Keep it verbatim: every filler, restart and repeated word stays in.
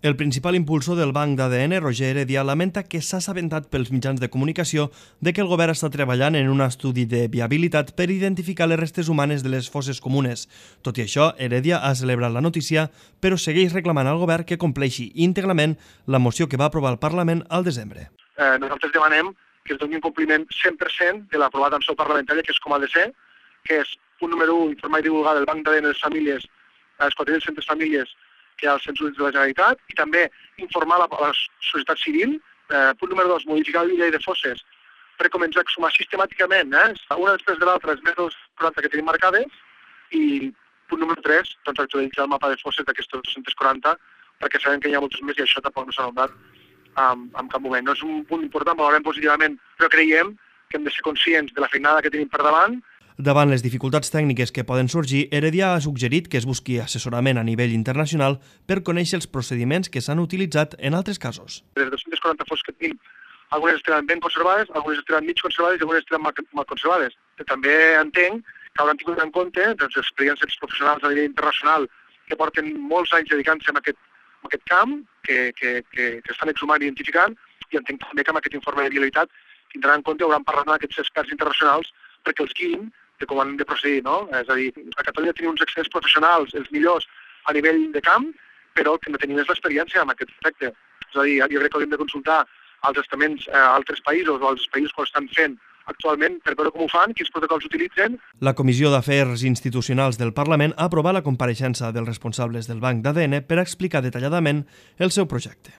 El principal impulsor del banc d'A D N, Roger Heredia, lamenta que s'ha assabentat pels mitjans de comunicació de que el govern està treballant en un estudi de viabilitat per identificar les restes humanes de les fosses comunes. Tot i això, Heredia ha celebrat la notícia, però segueix reclamant al govern que compleixi íntegrament la moció que va aprovar el Parlament al desembre. Eh, nosaltres demanem que es doni un compliment cent per cent de l'aprovat en seu parlamentària, que és com ha de ser, que és, punt número un, informar i divulgar el banc d'A D N de les famílies, les quatre mil cent famílies que hi ha als Cens Únics de la Generalitat, i també informar la, la societat civil. Eh, punt número dos, modificar la llei de fosses per començar a exhumar sistemàticament, eh, una després de l'altra, les més de quaranta que tenim marcades, i punt número tres, doncs actualitzar el mapa de fosses d'aquestes dos-cents quaranta, perquè sabem que hi ha moltes més i això tampoc no s'ha notat en, en cap moment. No és un punt important, valorem positivament, però creiem que hem de ser conscients de la feinada que tenim per davant. Davant les dificultats tècniques que poden sorgir, Heredia ha suggerit que es busqui assessorament a nivell internacional per conèixer els procediments que s'han utilitzat en altres casos. Les dos-cents quaranta fosses que tenim, algunes estaran ben conservades, algunes estaran mig conservades i algunes estaran mal, mal conservades. També entenc que hauran tingut en compte doncs, experiències professionals a nivell internacional que porten molts anys dedicant-se a aquest, a aquest camp, que, que, que, que estan exhumant i identificant, i entenc també que amb aquest informe de viabilitat tindran en compte, hauran parlat amb aquests experts internacionals perquè els guiïn de com han de procedir, no? És a dir, a Catalunya tenim uns experts professionals, els millors a nivell de camp, però el que no tenim és l'experiència en aquest aspecte. És a dir, jo crec que hauríem de consultar als estaments a altres països o als països que ho estan fent actualment per veure com ho fan, quins protocols utilitzen. La Comissió d'Afers Institucionals del Parlament ha aprovat la compareixença dels responsables del banc d'A D N per explicar detalladament el seu projecte.